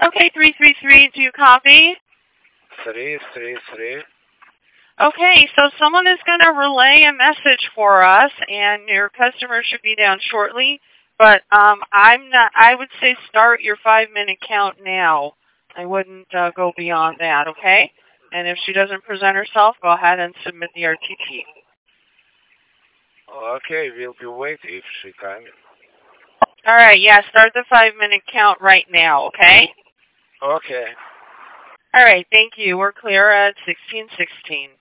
Okay, 333, do you copy? 333. Okay, so someone is going to relay a message for us, and your customer should be down shortly. But I would say start your 5-minute count now. I wouldn't go beyond that, okay? And if she doesn't present herself, go ahead and submit the RTT. Okay, we'll be waiting if she can. All right, yeah, start the 5-minute count right now, okay? Okay. All right, thank you. We're clear at 1616.